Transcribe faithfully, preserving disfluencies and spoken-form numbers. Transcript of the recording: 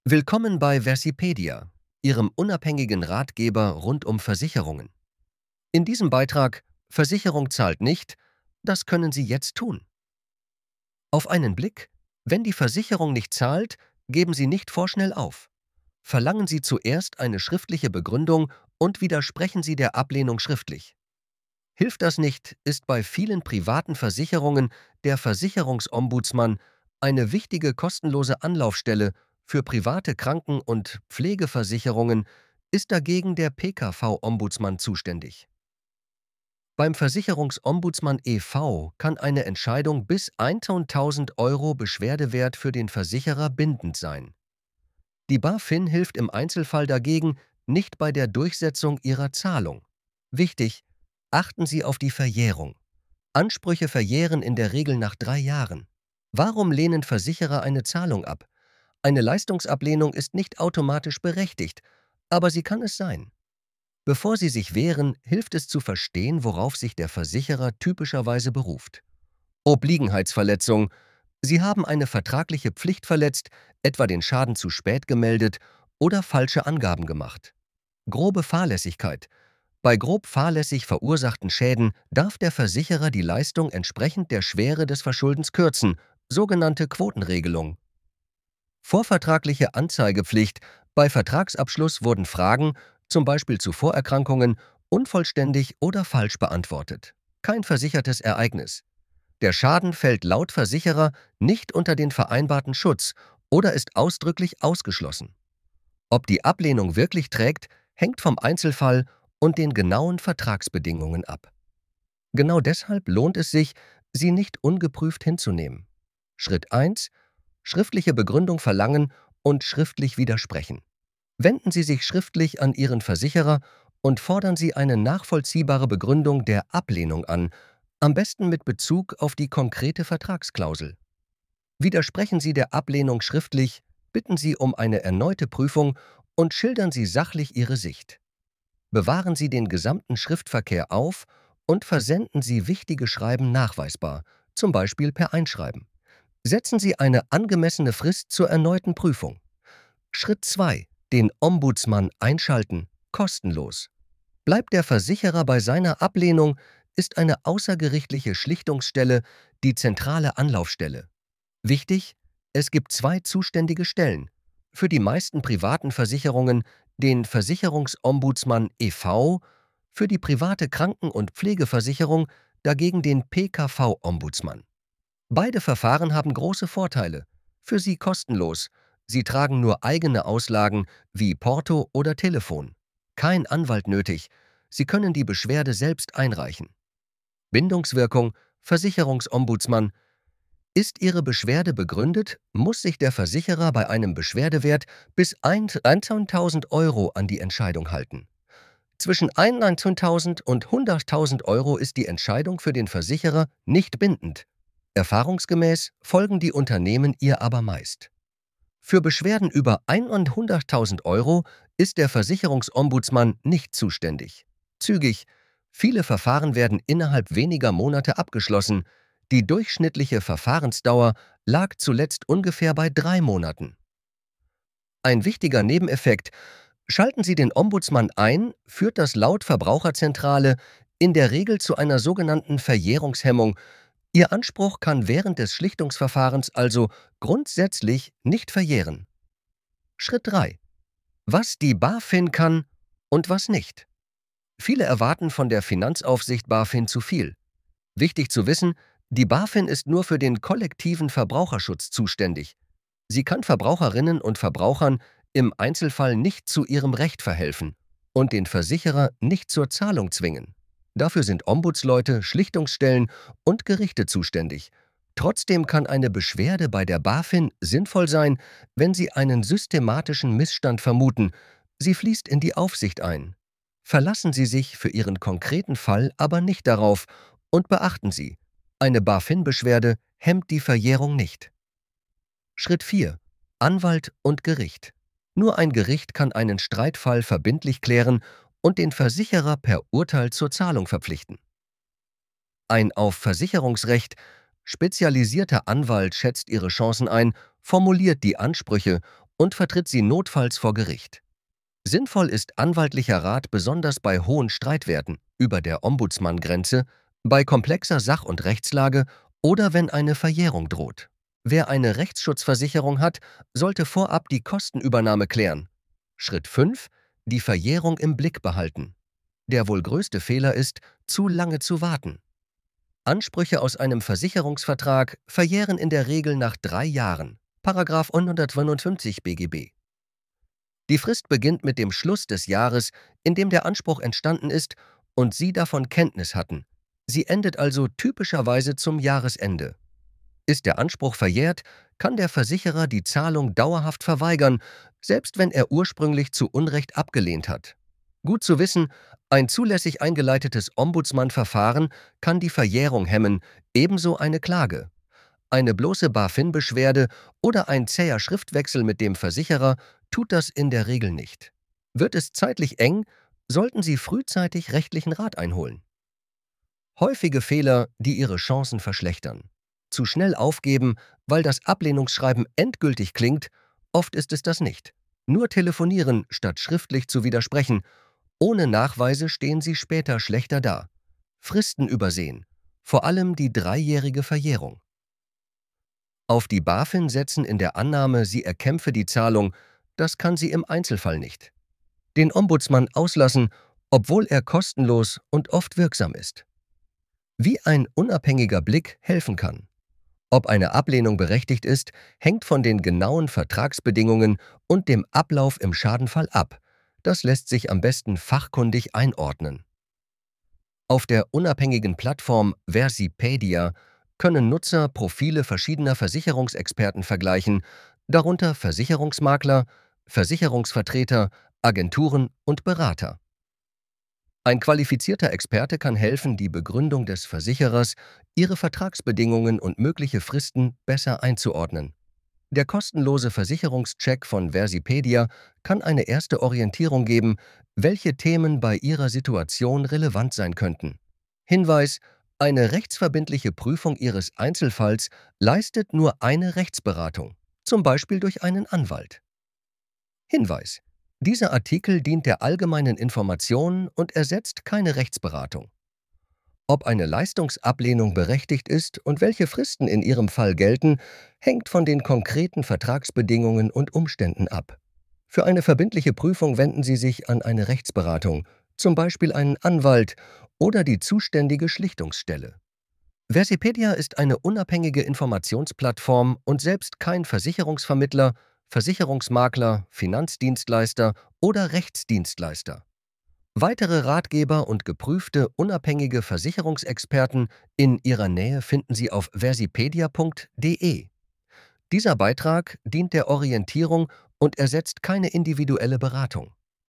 Willkommen bei Versipedia, Ihrem unabhängigen Ratgeber rund um Versicherungen. In diesem Beitrag Versicherung zahlt nicht, das können Sie jetzt tun. Auf einen Blick: Wenn die Versicherung nicht zahlt, geben Sie nicht vorschnell auf. Verlangen Sie zuerst eine schriftliche Begründung und widersprechen Sie der Ablehnung schriftlich. Hilft das nicht, ist bei vielen privaten Versicherungen der Versicherungsombudsmann eine wichtige kostenlose Anlaufstelle. Für private Kranken- und Pflegeversicherungen ist dagegen der P K V-Ombudsmann zuständig. Beim Versicherungsombudsmann e V kann eine Entscheidung bis tausend Euro Beschwerdewert für den Versicherer bindend sein. Die BaFin hilft im Einzelfall dagegen nicht bei der Durchsetzung ihrer Zahlung. Wichtig: Achten Sie auf die Verjährung. Ansprüche verjähren in der Regel nach drei Jahren. Warum lehnen Versicherer eine Zahlung ab? Eine Leistungsablehnung ist nicht automatisch berechtigt, aber sie kann es sein. Bevor Sie sich wehren, hilft es zu verstehen, worauf sich der Versicherer typischerweise beruft. Obliegenheitsverletzung: Sie haben eine vertragliche Pflicht verletzt, etwa den Schaden zu spät gemeldet oder falsche Angaben gemacht. Grobe Fahrlässigkeit: Bei grob fahrlässig verursachten Schäden darf der Versicherer die Leistung entsprechend der Schwere des Verschuldens kürzen, sogenannte Quotenregelung. Vorvertragliche Anzeigepflicht: Bei Vertragsabschluss wurden Fragen, zum Beispiel zu Vorerkrankungen, unvollständig oder falsch beantwortet. Kein versichertes Ereignis. Der Schaden fällt laut Versicherer nicht unter den vereinbarten Schutz oder ist ausdrücklich ausgeschlossen. Ob die Ablehnung wirklich trägt, hängt vom Einzelfall und den genauen Vertragsbedingungen ab. Genau deshalb lohnt es sich, sie nicht ungeprüft hinzunehmen. Schritt eins: Schriftliche Begründung verlangen und schriftlich widersprechen. Wenden Sie sich schriftlich an Ihren Versicherer und fordern Sie eine nachvollziehbare Begründung der Ablehnung an, am besten mit Bezug auf die konkrete Vertragsklausel. Widersprechen Sie der Ablehnung schriftlich, bitten Sie um eine erneute Prüfung und schildern Sie sachlich Ihre Sicht. Bewahren Sie den gesamten Schriftverkehr auf und versenden Sie wichtige Schreiben nachweisbar, zum Beispiel per Einschreiben. Setzen Sie eine angemessene Frist zur erneuten Prüfung. Schritt zwei: Den Ombudsmann einschalten, kostenlos. Bleibt der Versicherer bei seiner Ablehnung, ist eine außergerichtliche Schlichtungsstelle die zentrale Anlaufstelle. Wichtig: Es gibt zwei zuständige Stellen. Für die meisten privaten Versicherungen den Versicherungsombudsmann e V, für die private Kranken- und Pflegeversicherung dagegen den P K V-Ombudsmann. Beide Verfahren haben große Vorteile. Für Sie kostenlos. Sie tragen nur eigene Auslagen wie Porto oder Telefon. Kein Anwalt nötig. Sie können die Beschwerde selbst einreichen. Bindungswirkung: Versicherungsombudsmann. Ist Ihre Beschwerde begründet, muss sich der Versicherer bei einem Beschwerdewert bis tausend Euro an die Entscheidung halten. Zwischen tausend und hunderttausend Euro ist die Entscheidung für den Versicherer nicht bindend. Erfahrungsgemäß folgen die Unternehmen ihr aber meist. Für Beschwerden über hunderttausend Euro ist der Versicherungsombudsmann nicht zuständig. Zügig: Viele Verfahren werden innerhalb weniger Monate abgeschlossen. Die durchschnittliche Verfahrensdauer lag zuletzt ungefähr bei drei Monaten. Ein wichtiger Nebeneffekt: Schalten Sie den Ombudsmann ein, führt das laut Verbraucherzentrale in der Regel zu einer sogenannten Verjährungshemmung. Ihr Anspruch kann während des Schlichtungsverfahrens also grundsätzlich nicht verjähren. Schritt drei: Was die BaFin kann und was nicht. Viele erwarten von der Finanzaufsicht BaFin zu viel. Wichtig zu wissen: Die BaFin ist nur für den kollektiven Verbraucherschutz zuständig. Sie kann Verbraucherinnen und Verbrauchern im Einzelfall nicht zu ihrem Recht verhelfen und den Versicherer nicht zur Zahlung zwingen. Dafür sind Ombudsleute, Schlichtungsstellen und Gerichte zuständig. Trotzdem kann eine Beschwerde bei der BaFin sinnvoll sein, wenn Sie einen systematischen Missstand vermuten. Sie fließt in die Aufsicht ein. Verlassen Sie sich für Ihren konkreten Fall aber nicht darauf und beachten Sie: Eine BaFin-Beschwerde hemmt die Verjährung nicht. Schritt vier: Anwalt und Gericht. Nur ein Gericht kann einen Streitfall verbindlich klären und den Versicherer per Urteil zur Zahlung verpflichten. Ein auf Versicherungsrecht spezialisierter Anwalt schätzt Ihre Chancen ein, formuliert die Ansprüche und vertritt sie notfalls vor Gericht. Sinnvoll ist anwaltlicher Rat besonders bei hohen Streitwerten über der Ombudsmann-Grenze, bei komplexer Sach- und Rechtslage oder wenn eine Verjährung droht. Wer eine Rechtsschutzversicherung hat, sollte vorab die Kostenübernahme klären. Schritt fünf. Die Verjährung im Blick behalten. Der wohl größte Fehler ist, zu lange zu warten. Ansprüche aus einem Versicherungsvertrag verjähren in der Regel nach drei Jahren. Paragraph hundertfünfundfünfzig B G B. Die Frist beginnt mit dem Schluss des Jahres, in dem der Anspruch entstanden ist und Sie davon Kenntnis hatten. Sie endet also typischerweise zum Jahresende. Ist der Anspruch verjährt, kann der Versicherer die Zahlung dauerhaft verweigern, selbst wenn er ursprünglich zu Unrecht abgelehnt hat. Gut zu wissen, ein zulässig eingeleitetes Ombudsmann-Verfahren kann die Verjährung hemmen, ebenso eine Klage. Eine bloße BaFin-Beschwerde oder ein zäher Schriftwechsel mit dem Versicherer tut das in der Regel nicht. Wird es zeitlich eng, sollten Sie frühzeitig rechtlichen Rat einholen. Häufige Fehler, die Ihre Chancen verschlechtern. Zu schnell aufgeben, weil das Ablehnungsschreiben endgültig klingt, oft ist es das nicht. Nur telefonieren, statt schriftlich zu widersprechen. Ohne Nachweise stehen Sie später schlechter da. Fristen übersehen, vor allem die dreijährige Verjährung. Auf die BaFin setzen in der Annahme, sie erkämpfe die Zahlung, das kann sie im Einzelfall nicht. Den Ombudsmann auslassen, obwohl er kostenlos und oft wirksam ist. Wie ein unabhängiger Blick helfen kann. Ob eine Ablehnung berechtigt ist, hängt von den genauen Vertragsbedingungen und dem Ablauf im Schadenfall ab. Das lässt sich am besten fachkundig einordnen. Auf der unabhängigen Plattform Versipedia können Nutzer Profile verschiedener Versicherungsexperten vergleichen, darunter Versicherungsmakler, Versicherungsvertreter, Agenturen und Berater. Ein qualifizierter Experte kann helfen, die Begründung des Versicherers, ihre Vertragsbedingungen und mögliche Fristen besser einzuordnen. Der kostenlose Versicherungscheck von Versipedia kann eine erste Orientierung geben, welche Themen bei Ihrer Situation relevant sein könnten. Hinweis: Eine rechtsverbindliche Prüfung Ihres Einzelfalls leistet nur eine Rechtsberatung, zum Beispiel durch einen Anwalt. Hinweis: Dieser Artikel dient der allgemeinen Information und ersetzt keine Rechtsberatung. Ob eine Leistungsablehnung berechtigt ist und welche Fristen in Ihrem Fall gelten, hängt von den konkreten Vertragsbedingungen und Umständen ab. Für eine verbindliche Prüfung wenden Sie sich an eine Rechtsberatung, zum Beispiel einen Anwalt oder die zuständige Schlichtungsstelle. Versipedia ist eine unabhängige Informationsplattform und selbst kein Versicherungsvermittler, Versicherungsmakler, Finanzdienstleister oder Rechtsdienstleister. Weitere Ratgeber und geprüfte, unabhängige Versicherungsexperten in Ihrer Nähe finden Sie auf versipedia punkt de. Dieser Beitrag dient der Orientierung und ersetzt keine individuelle Beratung.